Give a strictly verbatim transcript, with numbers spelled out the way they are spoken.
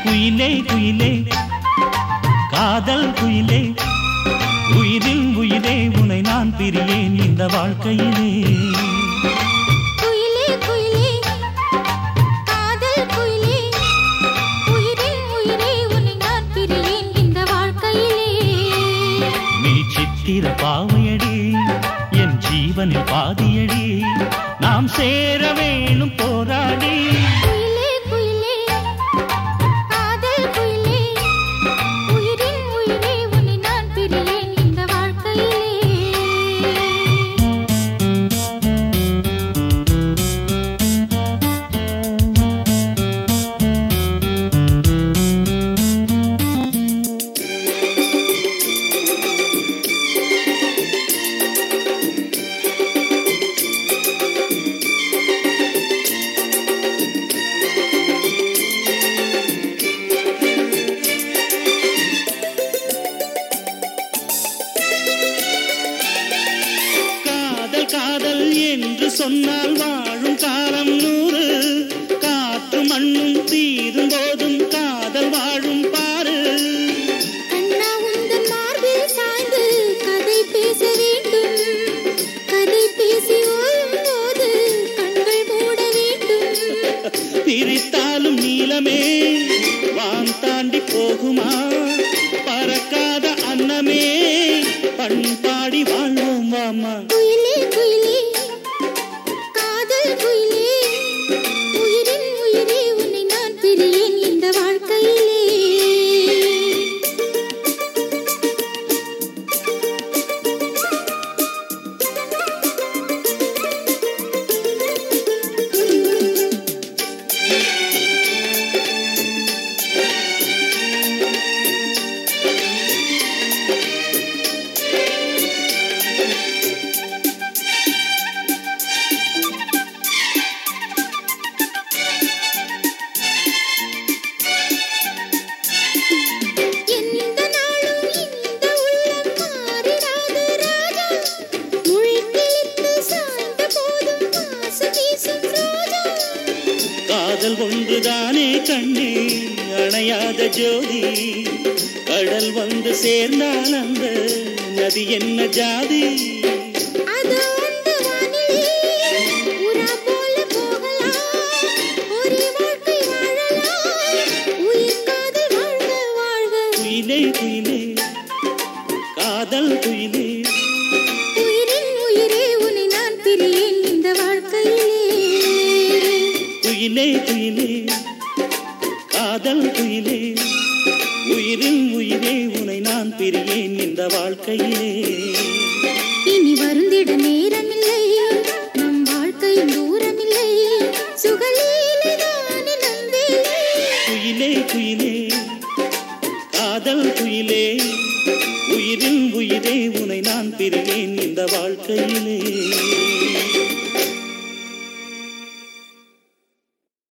குயிலே குயிலே காதல் குயிலே உயிரில் உயிரே உனை நான் பிரியேன் இந்த வாழ்க்கையிலே. குயிலே குயிலே காதல் குயிலே உயிரில் உயிரே உனை நான் பிரியேன் இந்த வாழ்க்கையிலே. நீ சித்திர பாவையடி என் ஜீவனில் பாதியடி நாம் சேர வேணும் போராடி. குயிலே குயிலே காதல் குயிலே உயிரில் உயிரே உனை நான் பிரியேன் இந்த வாழ்க்கையிலே. காதல் என்று சொன்னால் வாழும் காலம் நூறு. காற்று மண்ணும் தீரும் போதும் காதல் வாழும் பாரு. கண்ணா உந்தன் மார்பில் சாய்ந்து கதை பேச வேண்டும். கதை பேசி ஓயும் போது கண்கள் மூட வேண்டும். பிரித்தாலும் நீளமே வான் தாண்டி போகுமா? பறக்காத அன்னமே பண்பாடி வாழ்வோம் வாமா. குயிலே குயிலே காதல் குயிலே உயிரின் உயிரே உன்னை நான் பிரியேன் இந்த வாழ்க்கையிலே. காதல் ஒன்றுதானே கண்ணே அணையாத ஜோதி. கடல் வந்து சேர்ந்தால் அந்த நதி என்ன ஜாதி? குயிலே குயிலே காதல் குயிலே உயிரின் உயிரே உன்னை நான் பிரியேன் இந்த வாழ்க்கையிலே. குயிலே குயிலே காதல் குயிலே உயிரில் உயிரே உனை நான் பிரியேன் இந்த வாழ்க்கையிலே. இனி வருந்திட நேரமில்லை நம் வாழ்க்கையும் தூரமில்லை சுகலீலைதானே நந்தேலே. குயிலே குயிலே காதல் குயிலே உயிரில் உயிரே உனை நான் பிரியேன் இந்த வாழ்க்கையிலே.